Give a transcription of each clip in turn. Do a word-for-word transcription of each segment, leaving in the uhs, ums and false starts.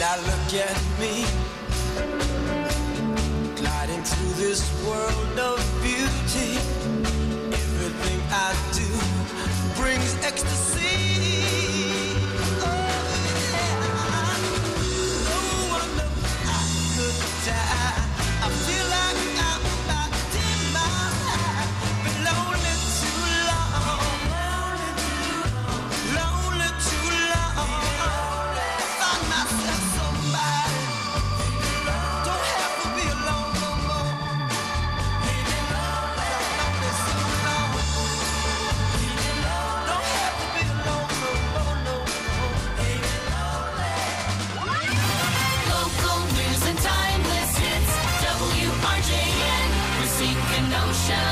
Now look at me, gliding through this world of beauty. Everything I do brings ecstasy. Oh yeah, no one knows how good time. I feel like I'm about to my high. Been lonely too long, lonely too long. Find myself somebody. Don't have to be alone no more. Lonely so long. Don't have to be alone no more, no more. Local news and timeless hits. W R J N, Racine Kenosha.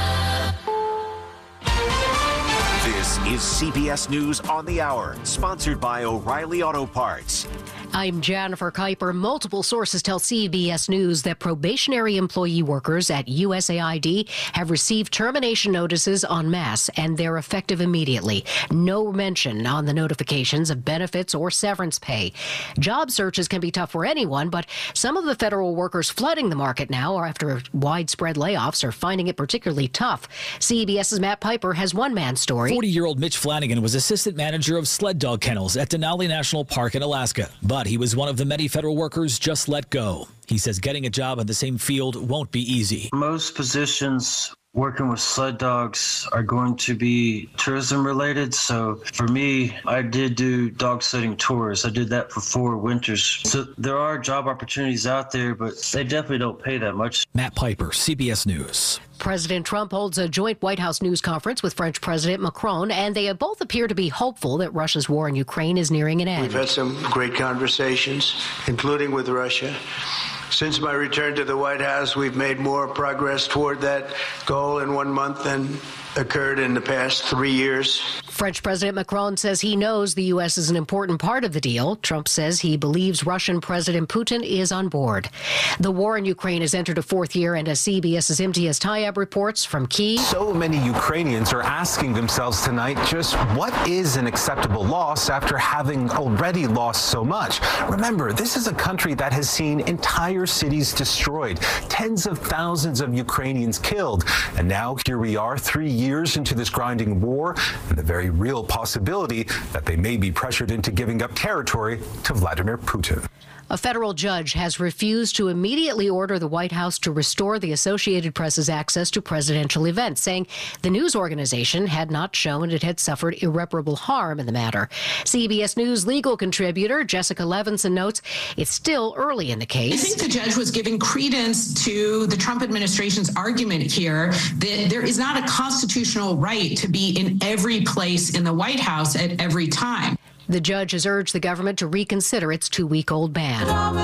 This is C B S News on the Hour, sponsored by O'Reilly Auto Parts. I'm Jennifer Kuiper. Multiple sources tell C B S News that probationary employee workers at U S A I D have received termination notices en masse, and they're effective immediately. No mention on the notifications of benefits or severance pay. Job searches can be tough for anyone, but some of the federal workers flooding the market now after widespread layoffs are finding it particularly tough. CBS's Matt Piper has one man's story. forty-year-old Mitch Flanagan was assistant manager of sled dog kennels at Denali National Park in Alaska, but he was one of the many federal workers just let go. He says getting a job in the same field won't be easy. Most positions working with sled dogs are going to be tourism related. So for me, I did do dog sledding tours. I did that for four winters. So there are job opportunities out there, but they definitely don't pay that much. Matt Piper, C B S News. President Trump holds a joint White House news conference with French President Macron, and they both appear to be hopeful that Russia's war in Ukraine is nearing an end. We've had some great conversations, including with Russia. Since my return to the White House, we've made more progress toward that goal in one month than occurred in the past three years. French President Macron says he knows the U S is an important part of the deal. Trump says he believes Russian President Putin is on board. The war in Ukraine has entered a fourth year, and as CBS's Imtiaz Tayeb reports from Kyiv. So many Ukrainians are asking themselves tonight just what is an acceptable loss after having already lost so much. Remember, this is a country that has seen entire cities destroyed, tens of thousands of Ukrainians killed, and now here we are three years into this grinding war, and the very real possibility that they may be pressured into giving up territory to Vladimir Putin. A federal judge has refused to immediately order the White House to restore the Associated Press's access to presidential events, saying the news organization had not shown it had suffered irreparable harm in the matter. C B S News legal contributor Jessica Levinson notes it's still early in the case. I think the judge was giving credence to the Trump administration's argument here that there is not a constitutional right to be in every place in the White House at every time. The judge has urged the government to reconsider its two-week-old ban.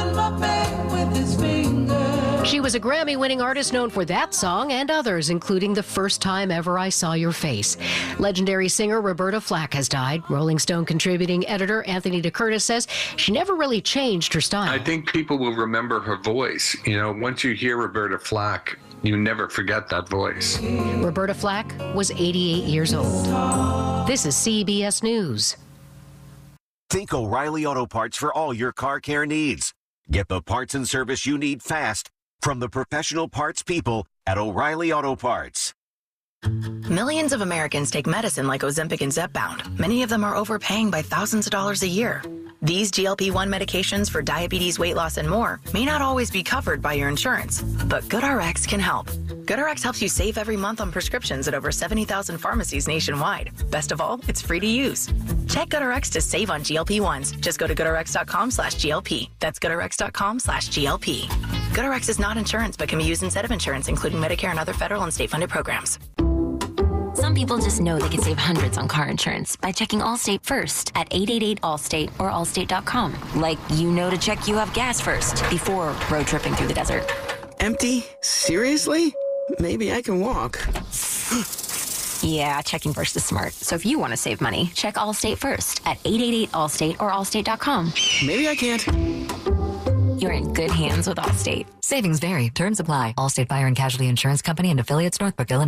She was a Grammy-winning artist known for that song and others, including The First Time Ever I Saw Your Face. Legendary singer Roberta Flack has died. Rolling Stone contributing editor Anthony DeCurtis says she never really changed her style. I think people will remember her voice. You know, once you hear Roberta Flack, you never forget that voice. Roberta Flack was eighty-eight years old. This is C B S News. Think O'Reilly Auto Parts for all your car care needs. Get the parts and service you need fast from the professional parts people at O'Reilly Auto Parts. Millions of Americans take medicine like Ozempic and Zepbound. Many of them are overpaying by thousands of dollars a year. These G L P one medications for diabetes, weight loss, and more may not always be covered by your insurance, but GoodRx can help. GoodRx helps you save every month on prescriptions at over seventy thousand pharmacies nationwide. Best of all, it's free to use. Check GoodRx to save on G L P ones. Just go to GoodRx.com slash GLP. That's GoodRx.com slash GLP. GoodRx is not insurance, but can be used instead of insurance, including Medicare and other federal and state-funded programs. Some people just know they can save hundreds on car insurance by checking Allstate first at eight eight eight Allstate or allstate dot com. Like you know to check you have gas first before road tripping through the desert. Empty? Seriously? Maybe I can walk. Yeah, checking first is smart. So if you want to save money, check Allstate first at eight eight eight Allstate or allstate dot com. Maybe I can't. You're in good hands with Allstate. Savings vary. Terms apply. Allstate Fire and Casualty Insurance Company and affiliates, Northbrook, Illinois.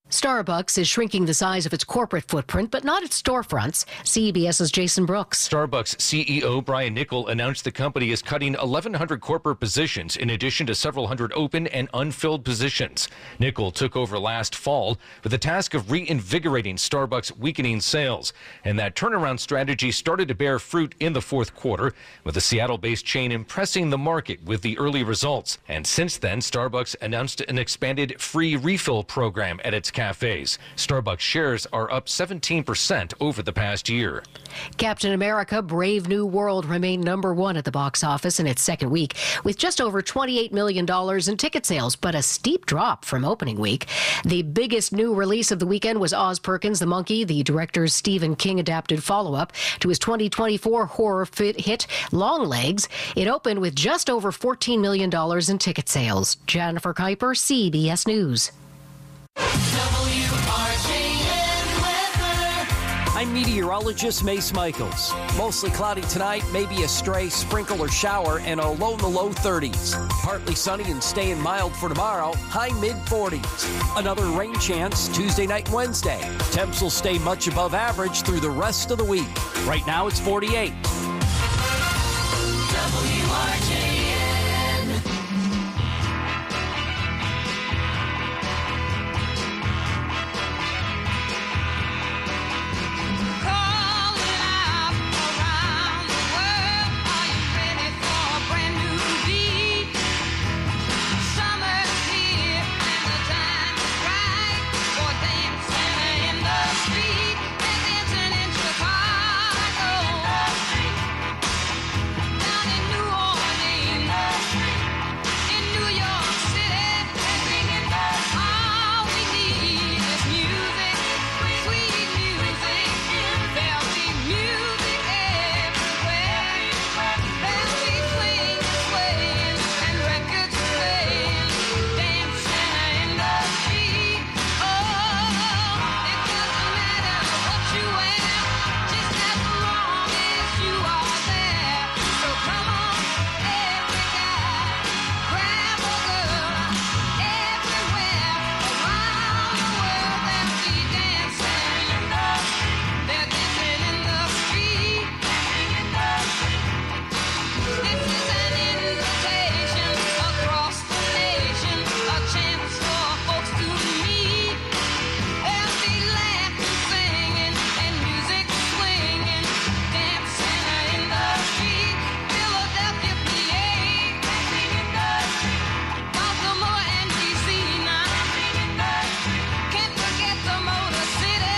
Starbucks is shrinking the size of its corporate footprint, but not its storefronts. CBS's Jason Brooks. Starbucks C E O Brian Niccol announced the company is cutting eleven hundred corporate positions in addition to several hundred open and unfilled positions. Niccol took over last fall with the task of reinvigorating Starbucks' weakening sales. And that turnaround strategy started to bear fruit in the fourth quarter, with the Seattle-based chain impressing the market with the early results. And since then, Starbucks announced an expanded free refill program at its cafes. Starbucks shares are up seventeen percent over the past year. Captain America: Brave New World remained number one at the box office in its second week, with just over twenty-eight million dollars in ticket sales, but a steep drop from opening week. The biggest new release of the weekend was Oz Perkins the Monkey, the director's Stephen King adapted follow-up to his twenty twenty-four horror fit hit Longlegs. It opened with just over fourteen million dollars in ticket sales. Jennifer Kuiper, C B S News. I'm meteorologist Mace Michaels. Mostly cloudy tonight, maybe a stray sprinkle or shower, and a low in the low thirties. Partly sunny and staying mild for tomorrow, high mid forties. Another rain chance Tuesday night and Wednesday. Temps will stay much above average through the rest of the week. Right now it's forty-eight. W R J N. Calling out around the world, are you ready for a brand new beat? Summer's here and the time is right for dancing in the street. They're dancing in Chicago, down in New Orleans, in New York City. They're singing, all we need is music, sweet music. There'll be music everywhere. There'll be swing, swaying, and records playing, dancing in the street. Oh, it doesn't matter what you wear, just as long as you are there. So come on, every guy, grab a girl, everywhere around the world they'll be dancing. They're dancing in the street. This is an invitation across the nation, a chance for folks to meet. There'll be laughing, singing, and music swinging, dancing in the street. Philadelphia, P A, Baltimore and D C now. Can't forget the Motor City.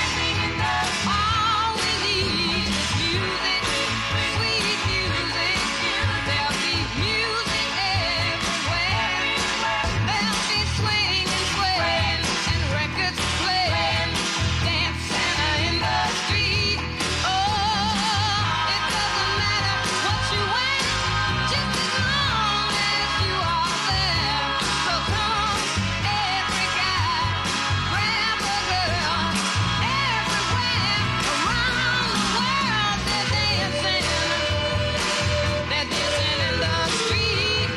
All we need is music, sweet music. There'll be music everywhere. There'll be swinging, swaying, and records playing, dancing in the street. Oh, it doesn't matter what you wear, just as long as you are there. So come on, every guy, grab a girl, everywhere around the world they're dancing. They're dancing in the street,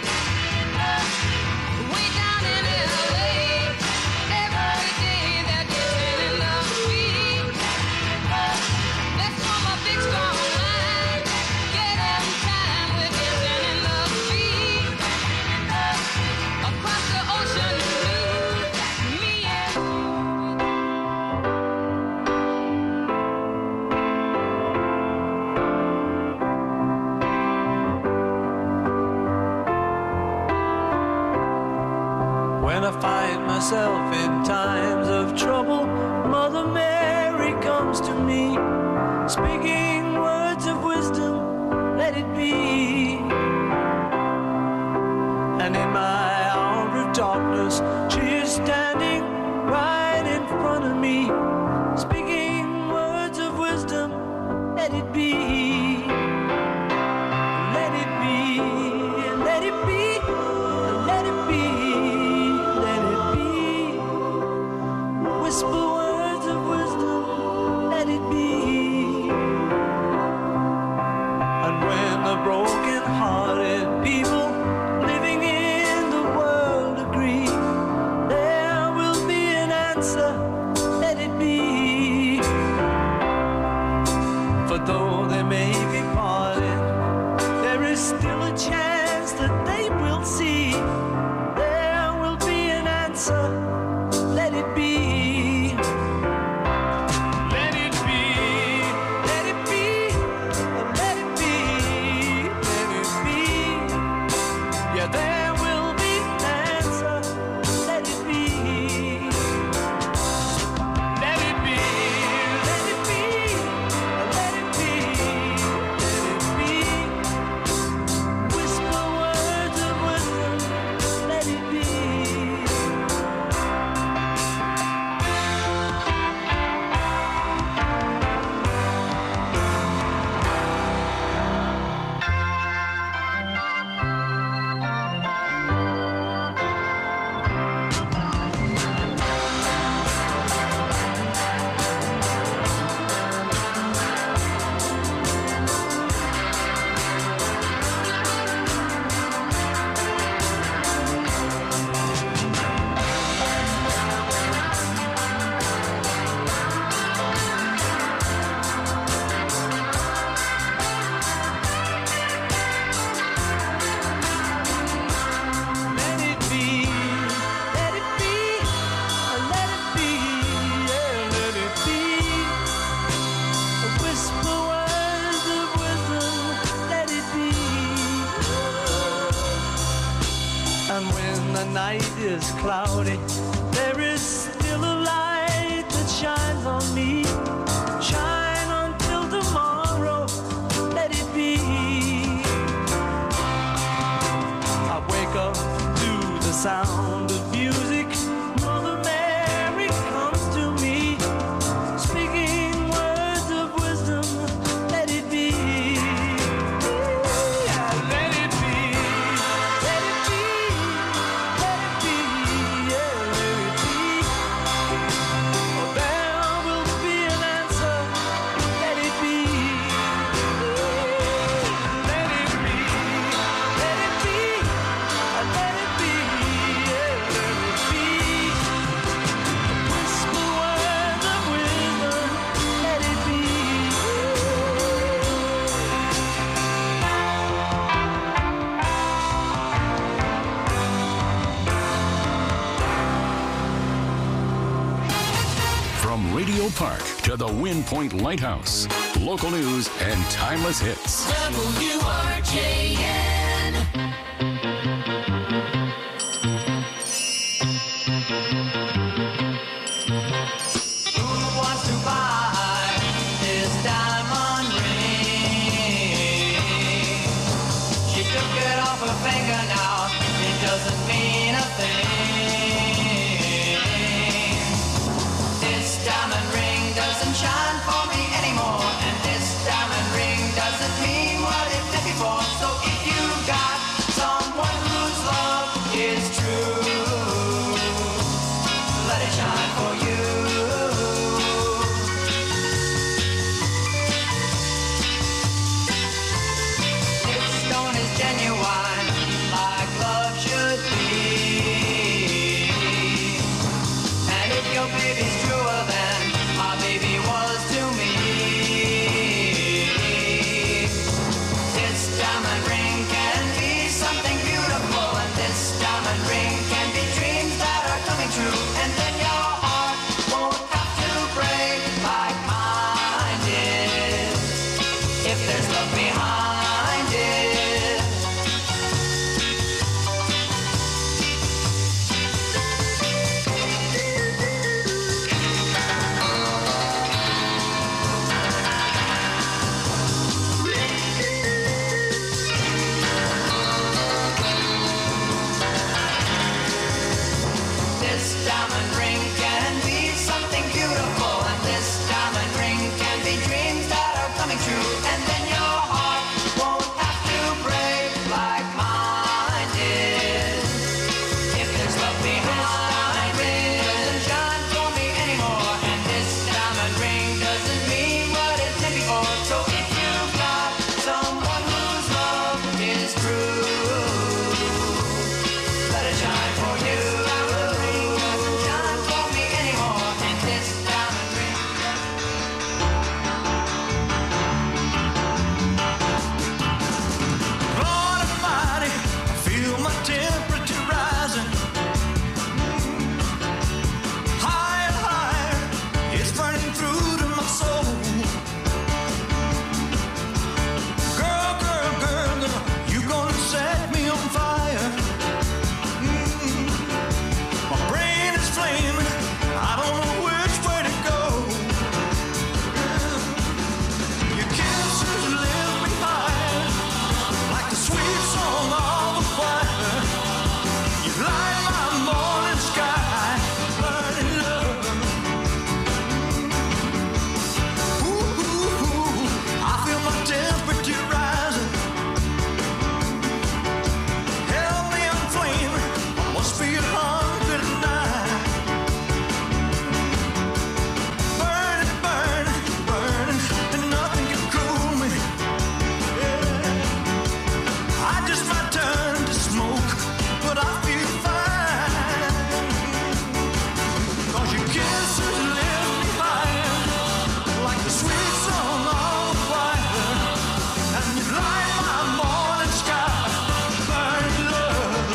way down in L A. Every day they're dancing in the street. Let's form a big strong line, get in time, we're dancing in the street. Across the ocean blue, me and When I find myself in times of trouble, Mother Mary comes to me, speaking words of wisdom, let it be. And in my hour of darkness, she is standing right in front of me, speaking words of wisdom, let it be. Let it be, let it be, let it be, let it be. Whisper words of wisdom, let it be. And when the broken still a chance that they will see. There will be an answer. Let it be. Let it be. Let it be. Let it be. Let it be. Yeah, there will be an answer. Let it be. Let it be. Let it be. Let it be. Let it be. Whisper words of wisdom. Let it be. Let it be, let it be, let it be, yeah, let it be. Whisper words of wisdom, let it be. And when the night is cloudy, there is still a light that shines on me. Shine until tomorrow, let it be. I wake up to the sound of music. Mother Mary comes to me, speaking words of wisdom. Let it be. Yeah, let it be. Let it be. Let it be. Yeah, let it be. Oh, there will be an answer. Let it be. Let it be. Let it be. Let it be, yeah, let it be. Whisper words of wisdom, let it be. From Radio Park to the Wind Point Lighthouse, local news and timeless hits. W R J N. Who wants to buy this diamond ring? She took it off her finger now, it doesn't mean a thing. This diamond ring doesn't shine for me anymore, and this diamond ring doesn't mean what it did before. So if you got someone whose love is true, let it shine for you. This stone is genuine, like love should be. I just might turn to smoke, but I feel fine. 'Cause your kisses lift me higher, like the sweet song of the choir, and you light my morning sky, burning love.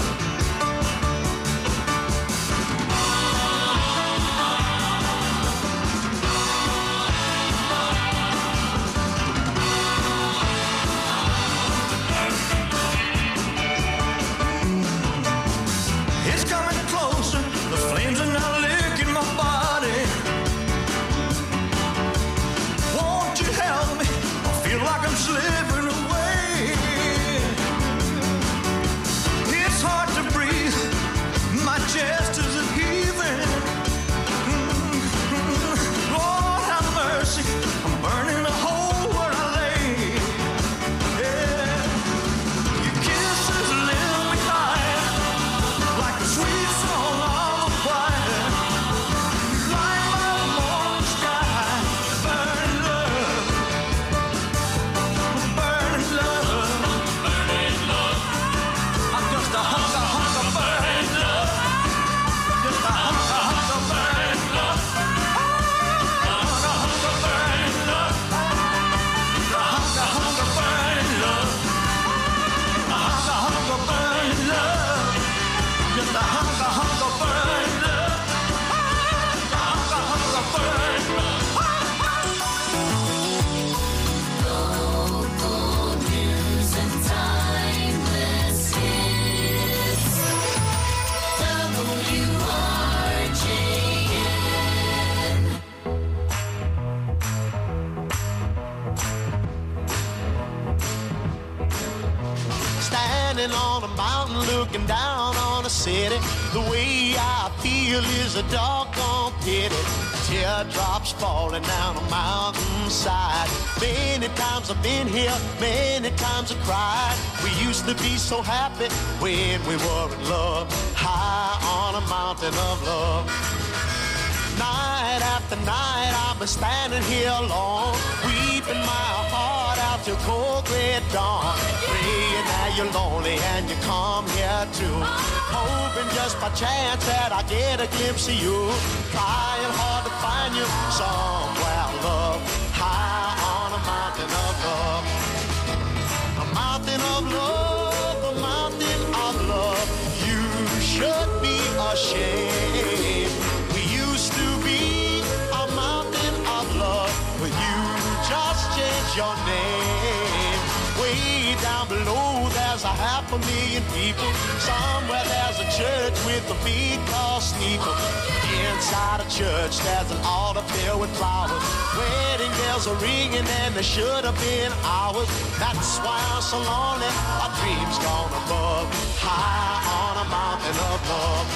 It's coming closer, the flames are now licking my body. Won't you help me? I feel like I'm slipping away. It's hard to breathe, my chest is heaving. Lord have mercy, I'm burning a hole where I lay. Yeah. Your kisses lift me higher, like a sweet song of the choir. You light my morning sky, burning love, burning love, burning love. I'm just a hunk of hunk of burning love, just a hunk of hunk of burning love, hunk of hunk of burning love, a hunk of hunk of burning love, a hunk of hunk of burning love. Just a hunk, a hunk of burning love. A hunk, a hunk of burning love. Local news and timeless hits. W R J N. Standing on a mountain looking down on a city. The way I feel is a doggone pity. Teardrops falling down a mountainside. Many times I've been here, many times I've cried. We used to be so happy when we were in love, high on a mountain of love. Night after night I've been standing here alone, weeping my heart out till cold gray dawn, praying that you're lonely and you come here too, hoping just by chance that I get a glimpse of you, trying hard to find you somewhere, love, high on a mountain of love, a mountain of love, a mountain of love. You should be ashamed. We used to be a mountain of love, but you just changed your name. Way down below there's a half a million people. Somewhere there's a church with a big tall steeple. Inside a church there's an altar filled with flowers. Wedding bells are ringing and they should have been ours. That's why I'm so lonely, our dreams gone above, high on a mountain of love.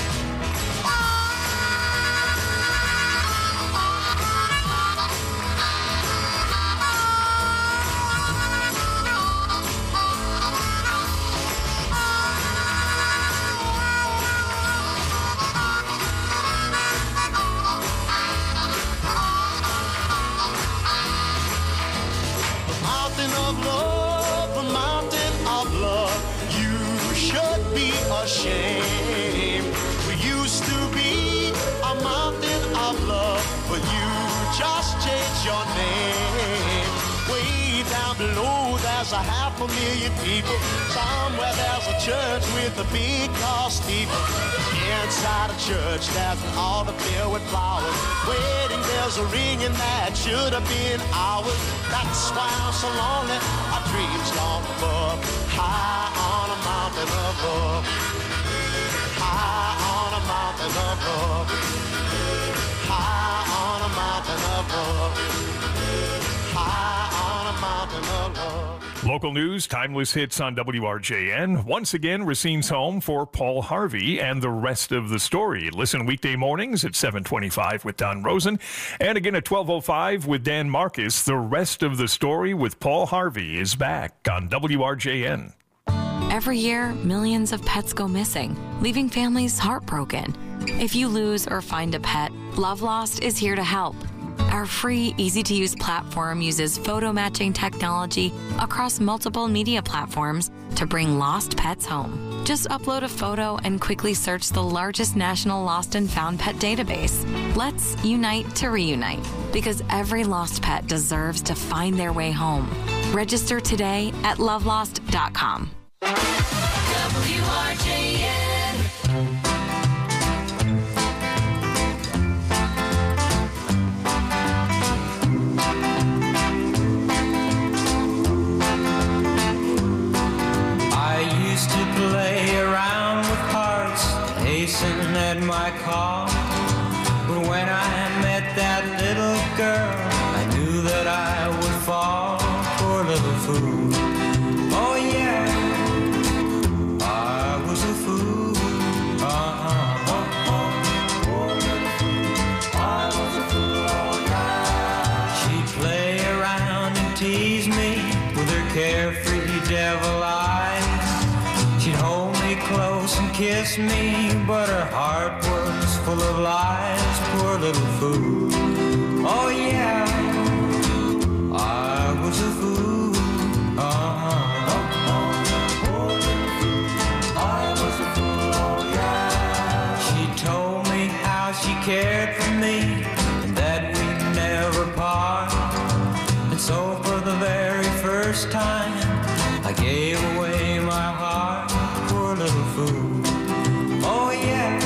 Mountain of love, a mountain of love. You should be ashamed. We used to be a mountain of love, but you just changed your name. Way down below there's a half a million people. Somewhere there's a church with a big tall steeple. Inside a church there's an altar filled with flowers. Wedding bells are ringing that should have been ours. That's why I'm so lonely, our dreams gone above, high on a mountain of love, high on a mountain of love, high on a mountain of love, high on a mountain of love. Local news, timeless hits on W R J N. Once again, Racine's home for Paul Harvey and the rest of the story. Listen weekday mornings at seven twenty-five with Don Rosen. And again at twelve oh five with Dan Marcus. The rest of the story with Paul Harvey is back on W R J N. Every year, millions of pets go missing, leaving families heartbroken. If you lose or find a pet, Love Lost is here to help. Our free, easy-to-use platform uses photo matching technology across multiple media platforms to bring lost pets home. Just upload a photo and quickly search the largest national lost and found pet database. Let's unite to reunite, because every lost pet deserves to find their way home. Register today at love lost dot com. W R J N. I used to play around with hearts, hasten at my call. But when I met that little girl, I knew that I would fall. Poor little fool. Oh yeah, I was a fool. Uh-huh. Oh, oh, poor little fool. I was a fool, oh yeah. She'd play around and tease me with her carefree devil eyes. She'd hold me close and kiss me, but her heart was full of lies. Poor little fool. Oh yeah, I was a fool. Uh-huh. Oh, oh, poor little fool. I was a fool, oh yeah. She told me how she cared for me and that we'd never part. And so for the very first time, I gave away my heart. Poor little fool. Oh yeah,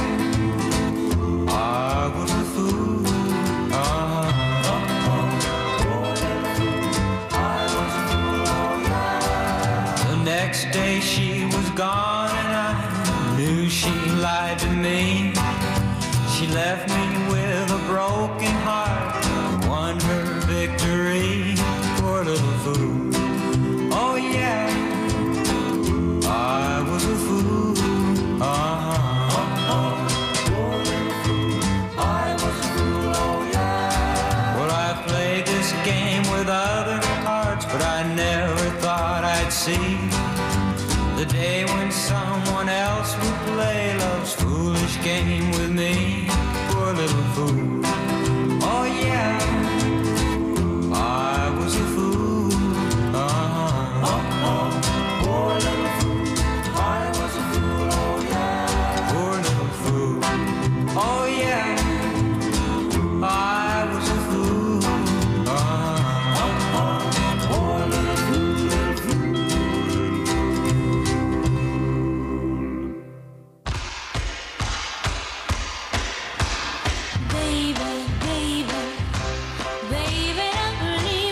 I was a fool. Uh-huh. Oh, oh, poor little fool. I was a fool, oh yeah. The next day she was gone and I knew she lied to me. She left me with a broken heart and won her victory. Poor little fool. Oh yeah, I was a fool. Uh-huh. Oh, oh, poor little fool. I was a fool, oh yeah. Well, I played this game with other hearts, but I never thought I'd see the day when someone else would play love's foolish game with me. Poor little fool. Oh yeah, I was a fool. Uh-huh. Oh, oh, poor little fool. I was a fool, oh yeah. Poor little fool. Oh yeah, I was a fool. Uh-huh. Oh, oh, poor little fool, little fool. Baby, baby, baby, don't believe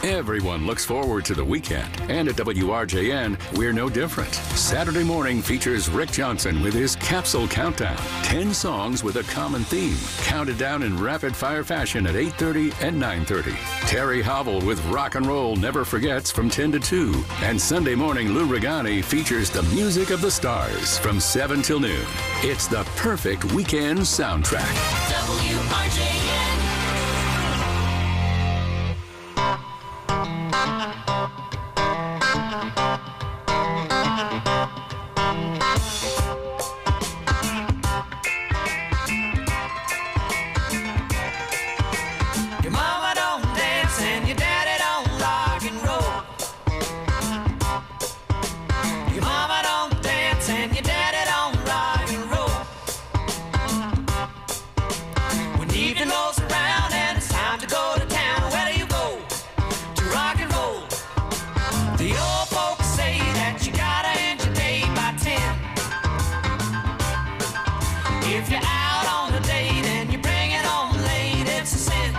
Everyone looks forward to the weekend, and at W R J N, we're no different. Saturday morning features Rick Johnson with his Capsule Countdown. Ten songs with a common theme, counted down in rapid-fire fashion at eight thirty and nine thirty. Terry Hobble with Rock and Roll Never Forgets from ten to two. And Sunday morning, Lou Regani features the music of the stars from seven till noon. It's the perfect weekend soundtrack. W R J N. Your mama don't dance and your daddy don't rock and roll. Your mama don't dance and your daddy don't rock and roll. When evening rolls around and it's time to go to town, where do you go? To rock and roll. The old folks say that you gotta end your day by ten. If you're out on a date and you bring it home late, it's a sin.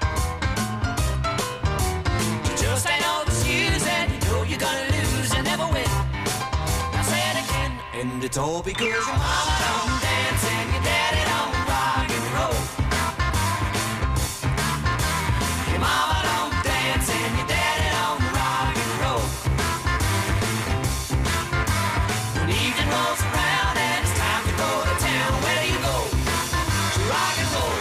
You just ain't no excuse and you know you're gonna lose and never win. I say it again, and it's all because your mama don't dance and your daddy don't rock and roll. Your mama don't dance and your daddy don't rock and roll. When evening rolls around and it's time to go to town, where do you go? To rock and roll.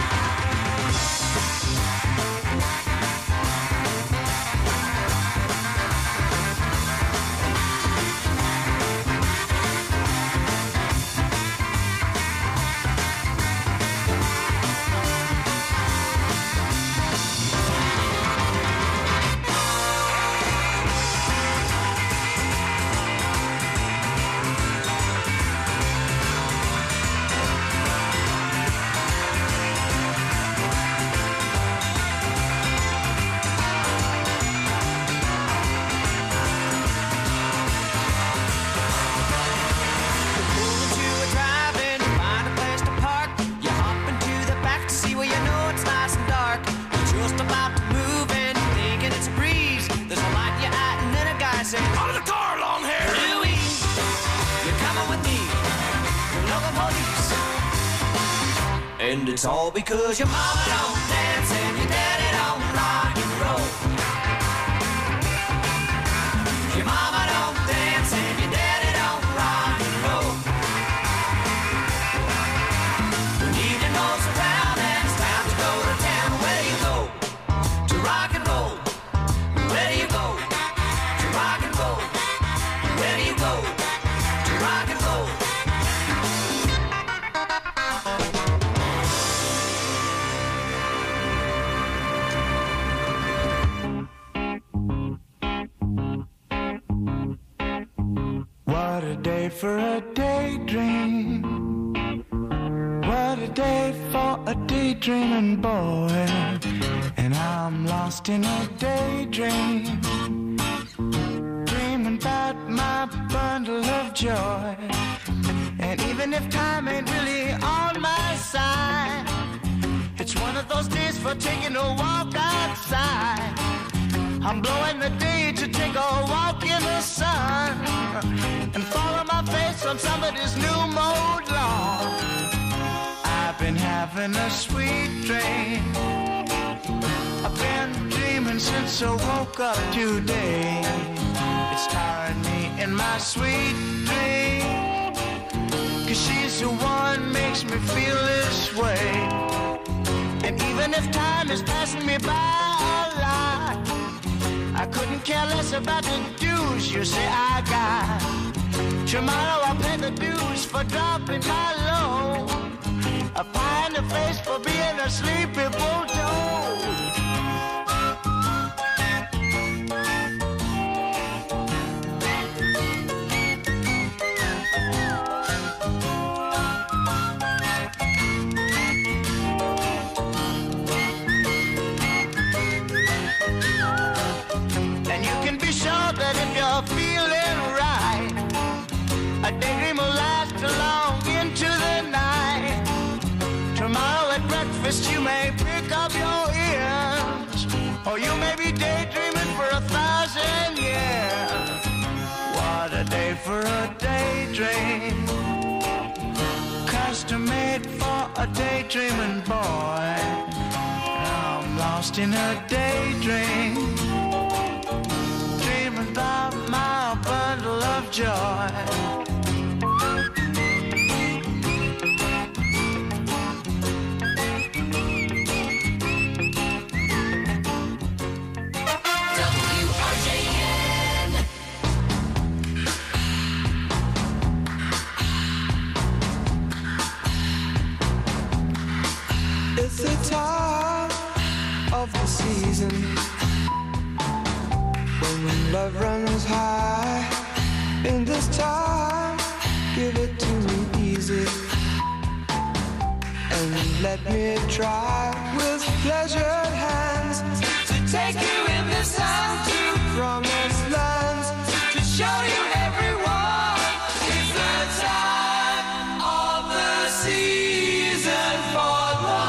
Out of the car, long hair! Louise, you're coming with me. You're local police. And it's all because your mama don't dance and your daddy don't rock and roll. Your mama don't dance and your daddy don't rock and roll. When evening rolls around and it's time to go to town, where do you go? To rock and roll. Where do you go? Rock and roll. Where do you go? To rock and roll. What a day for a daydream. What a day for a daydreaming boy. And I'm lost in a daydream, dreaming about my bundle of joy. And even if time ain't really on my side, it's one of those days for taking a walk outside. I'm blowing the day to take a walk in the sun and follow my face on somebody's new mode lawn. I've been having a sweet dream. I've been dreaming since I woke up today. It's tiring me in my sweet dream, 'cause she's the one makes me feel this way. And even if time is passing me by a lot, I couldn't care less about the dues you say I got. Tomorrow I'll pay the dues for dropping my load, a pie in the face for being a sleepy bulldog. And you can be sure that if you're feeling right, a daydream will last long into the night. Tomorrow at breakfast you may pick up your ears, or you may be daydreaming for a daydream, custom made for a daydreaming boy. I'm lost in a daydream, dreaming about my bundle of joy. It's the time of the season when love runs high. In this time, give it to me easy and let me try with pleasured hands to take you in this time to promised lands, to show you everyone. It's the time of the season for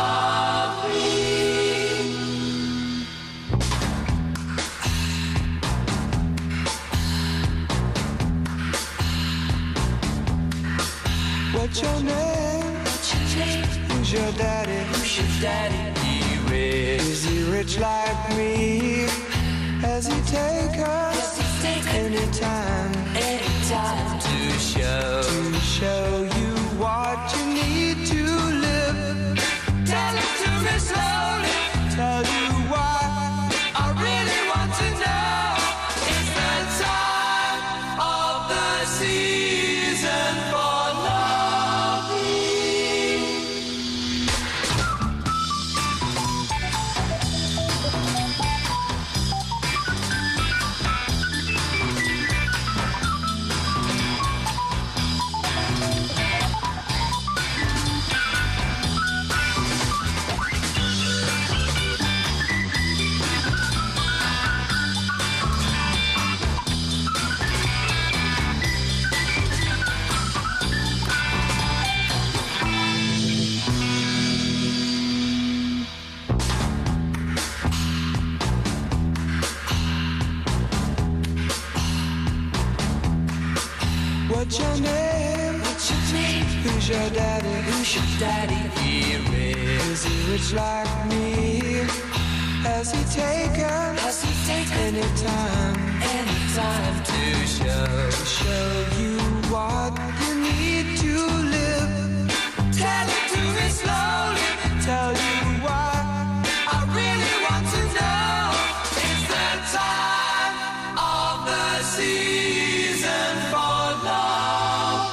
What's your name? What's your name? Who's your daddy? Who's your daddy? He rich. Is he rich like me? Has he take us anytime? Anytime to show to show you what you need to live. Tell it to me slowly. Tell you why I really want to know. It's the time of the season for What's your name? What's your name? Who's your daddy? Who's your daddy? He rich. Is he rich like me? Has he taken? Has he taken anytime? Anytime to show to show you what you need to live. Tell it to me slowly. Tell you why I really want to know. It's the time of the season for love.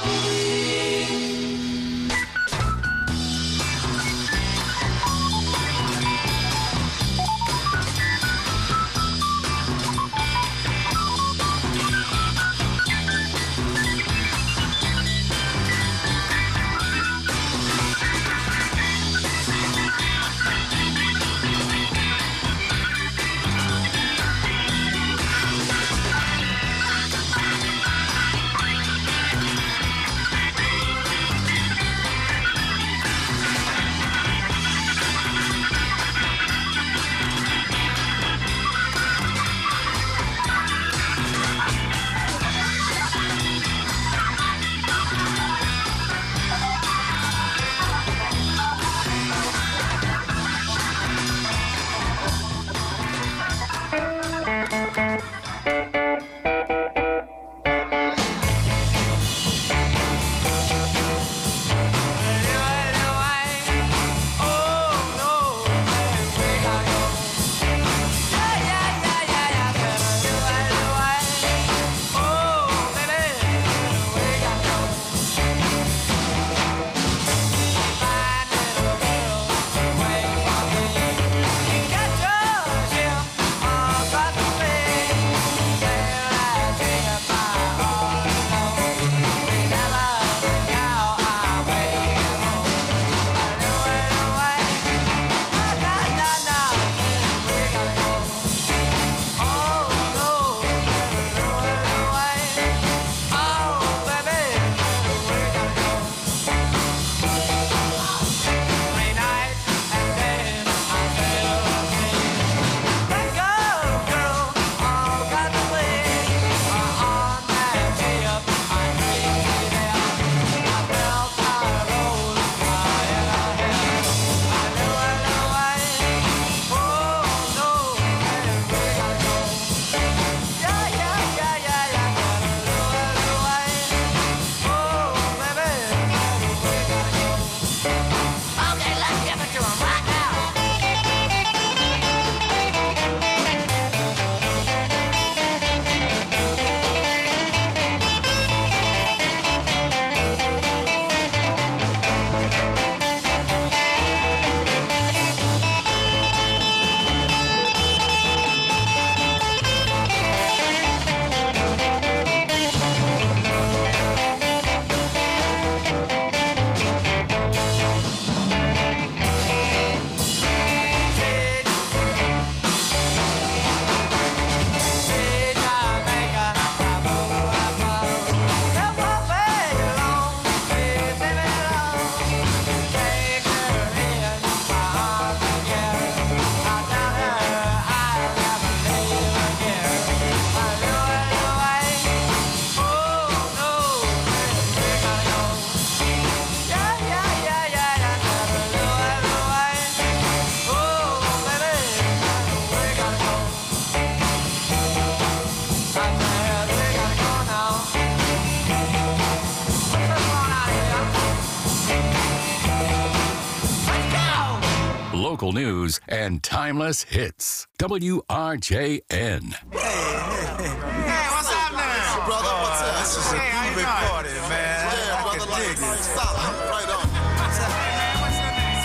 local news, and timeless hits. W R J N. Hey, what's up now? Brother, what's up? This is a hey, big party, man. Yeah, I brother, can dig it. Stop. Right on. What's up? Hey, man, what's your name?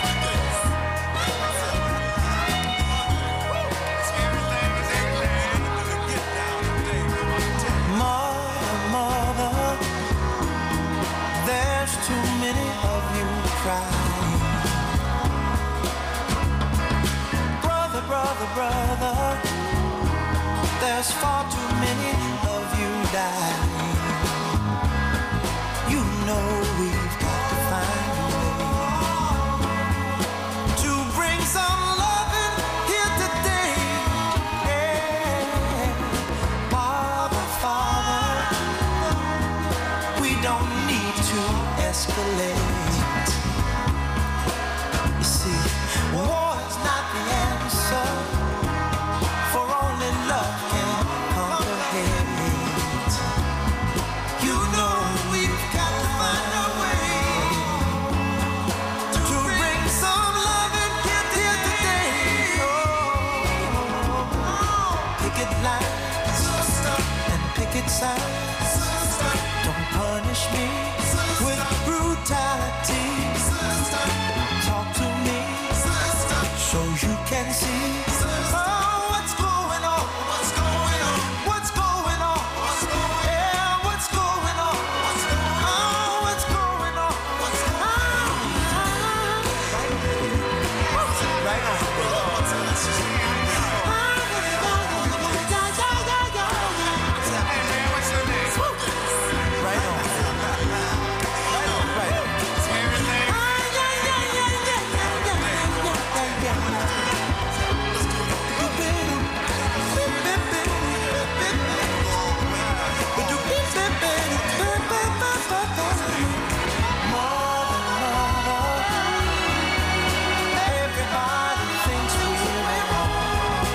Mother, mother, there's too many of you crying. Brother, brother, brother, there's far too many of you dying. You know we've got to find a way to bring some loving here today. Yeah. Father, Father, we don't need to escalate. You see, war is not the answer, for only love can conquer hate. You know we've got to find a way to bring some love in here, here today. Oh, picket lines and picket signs. Don't punish me with brutality. Talk to me so you can see. Oh, what's going on? What's going on? What's going on? What's going on? Yeah, what's going on? What's going on? Oh, what's going on? What's going on? Right on. Hey, man, what's your name? Right on. Right on, right on. Everything. Everybody thinks we're at home.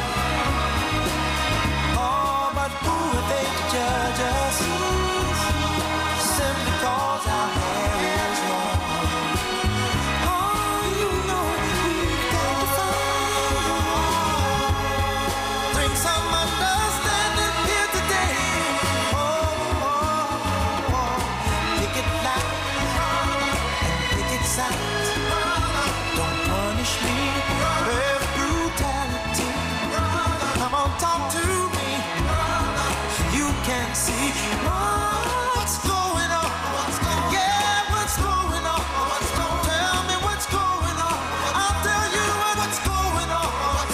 Oh, but who are they to judge us? Simply 'cause our hair is long. Oh, you know we've got to find bring some understanding here today. Oh, oh, oh. Picket lines and picket signs. Don't punish me with brutality. Come on, talk to me. You can see what's going on. Yeah, what's going on? Tell me what's going on. I'll tell you what's going on.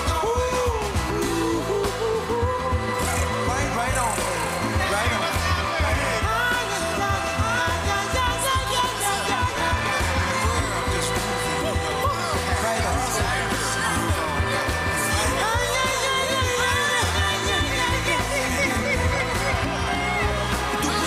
Ooh. Right, right on. Right on. Right on.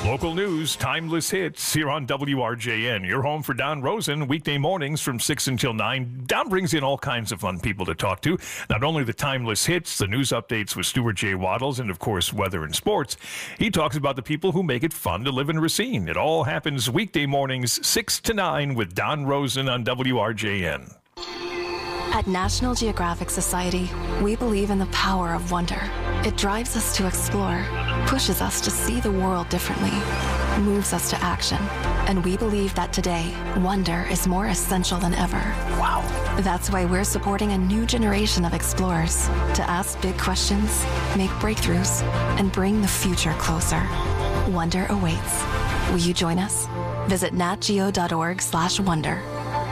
Local news, timeless hits here on W R J N. You're home for Don Rosen, weekday mornings from six until nine. Don brings in all kinds of fun people to talk to. Not only the timeless hits, the news updates with Stuart J. Waddles, and of course, weather and sports. He talks about the people who make it fun to live in Racine. It all happens weekday mornings, six to nine with Don Rosen on W R J N. At National Geographic Society, we believe in the power of wonder. It drives us to explore, pushes us to see the world differently, moves us to action. And we believe that today, wonder is more essential than ever. Wow. That's why we're supporting a new generation of explorers to ask big questions, make breakthroughs, and bring the future closer. Wonder awaits. Will you join us? Visit natgeo.org slash wonder.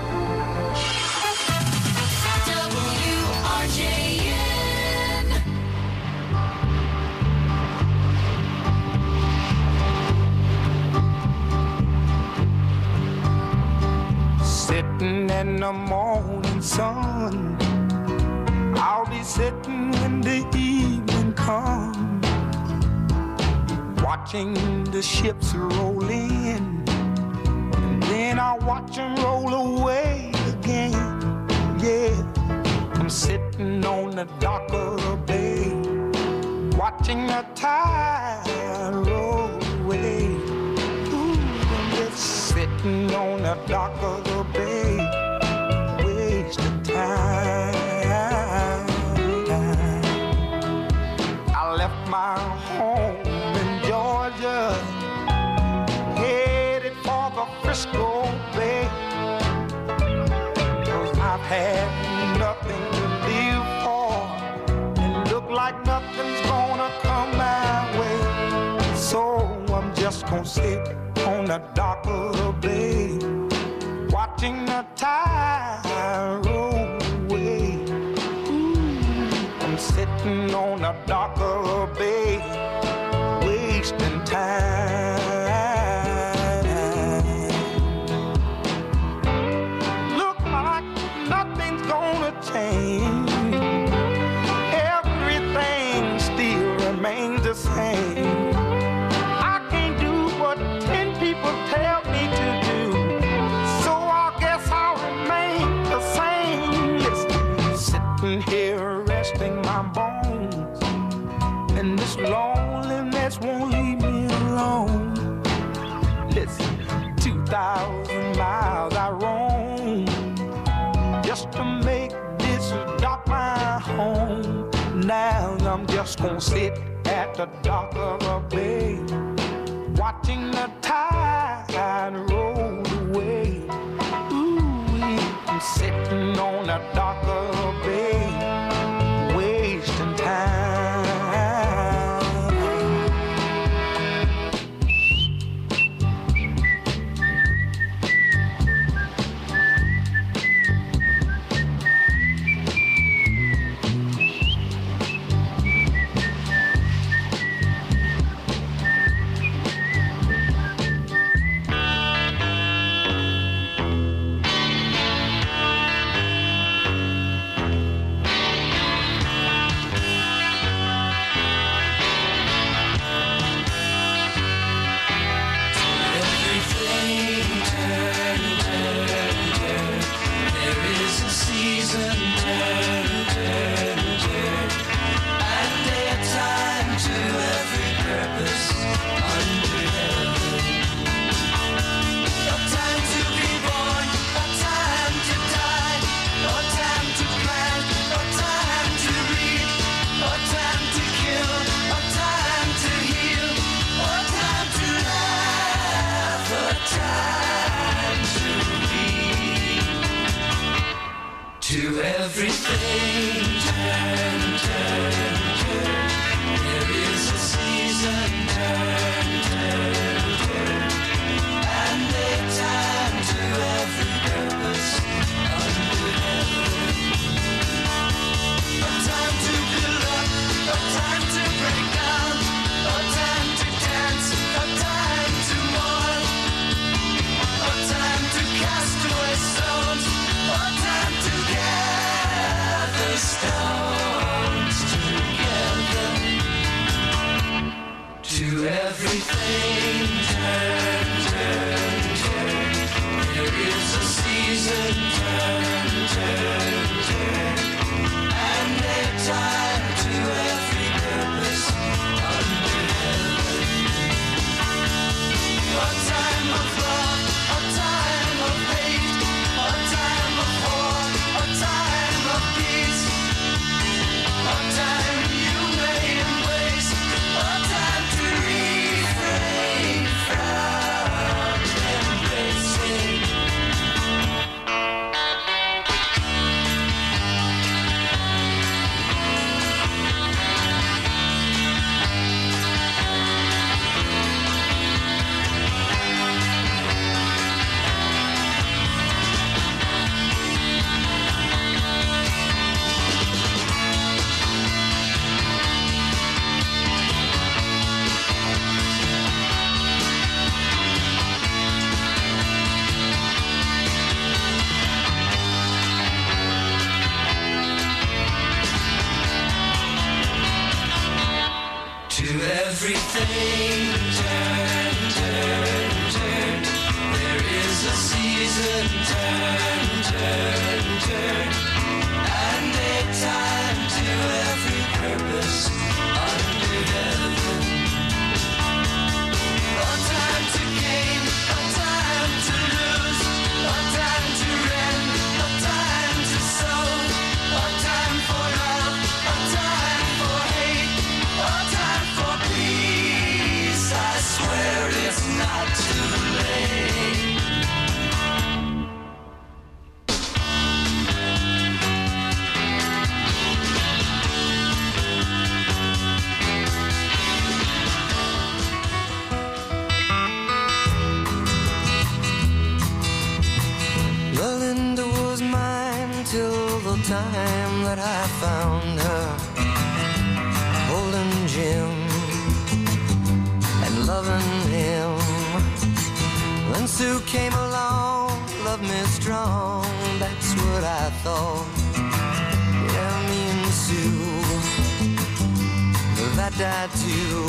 Sitting in the morning sun, I'll be sitting when the evening comes, watching the ships roll in, and then I'll watch them roll away again. Yeah, I'm sitting on the dock of the bay, watching the tide roll away. Ooh, I'm just sitting on the dock of the bay, wasting time. I left my home in Georgia, headed for the Frisco Bay, 'cause I've had nothing to live for, and look like nothing's gonna come my way. So I'm just gonna sit on the dock of the bay, watching the tide roll away. Ooh, I'm sitting on the dock of the bay, wasting time. Look like nothing's gonna change. Everything still remains the same. I can't do what ten people tell me to do, so I guess I'll remain the same. Listen, sitting here resting my bones, and this loneliness won't leave me alone. Listen, two thousand miles I roam just to make this dock my home. Now I'm just gonna sit at the dock of the bay, watching the tide roll away. Ooh, I'm sitting on the dock of the bay, wasting time. to everything. Turn, turn, turn. There is a season. Turn, turn, turn. And a time to every purpose under heaven. A time to gain, a time to lose, a time to rend, a time to sow, a time for love, a time for hate, a time for peace. I swear it's not too late. Linda was mine till the time that I found her, holding Jim and loving him. When Sue came along, loved me strong, that's what I thought. Yeah, me and Sue, that died too.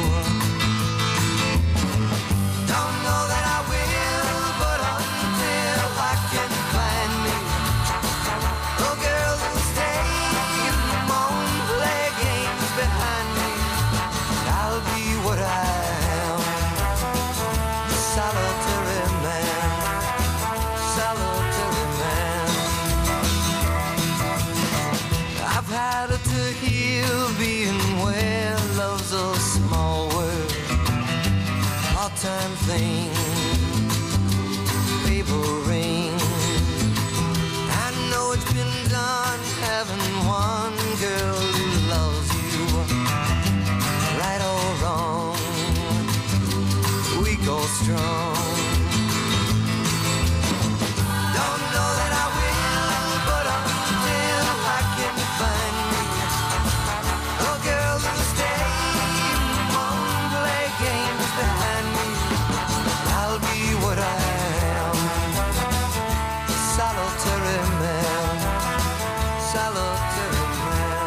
Don't know that I will, but until I can find me a girl who'll stay and won't play games behind me, I'll be what I am, a solitary man, solitary man. I've had it to heal, being where love's a small world, part-time thing, paper ring. I know it's been done, having one girl who loves you, right or wrong, weak or strong. Don't know that I will, but until I can find me a girl who'll stay and won't play games behind me, I'll be what I am, a solitary man, solitary man.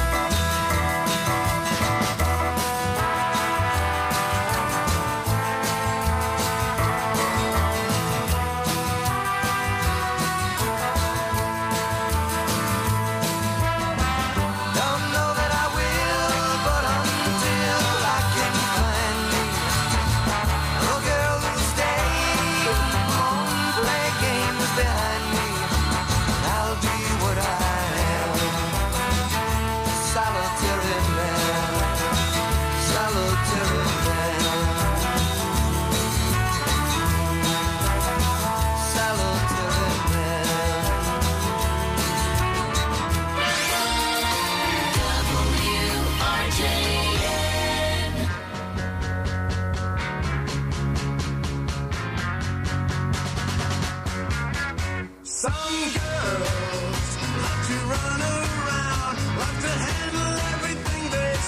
Don't know that I will, but until I can find me a girl who'll stay and won't play games behind me, I'll be what I am, a solitary man, solitary man, solitary man. W R J N. Some girls love to run around, love to handle everything they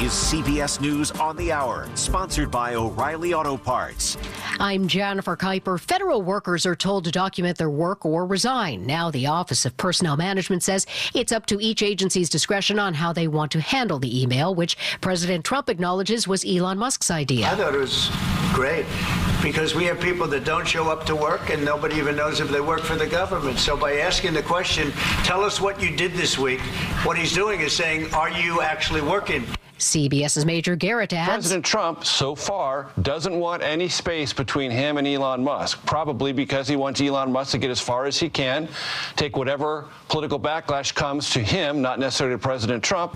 is C B S News on the Hour, sponsored by O'Reilly Auto Parts. I'm Jennifer Kuiper. Federal workers are told to document their work or resign. Now the Office of Personnel Management says it's up to each agency's discretion on how they want to handle the email, which President Trump acknowledges was Elon Musk's idea. I thought it was great because we have people that don't show up to work and nobody even knows if they work for the government. So by asking the question, tell us what you did this week, what he's doing is saying, are you actually working? CBS's Major Garrett adds, President Trump, so far, doesn't want any space between him and Elon Musk, probably because he wants Elon Musk to get as far as he can, take whatever political backlash comes to him, not necessarily to President Trump.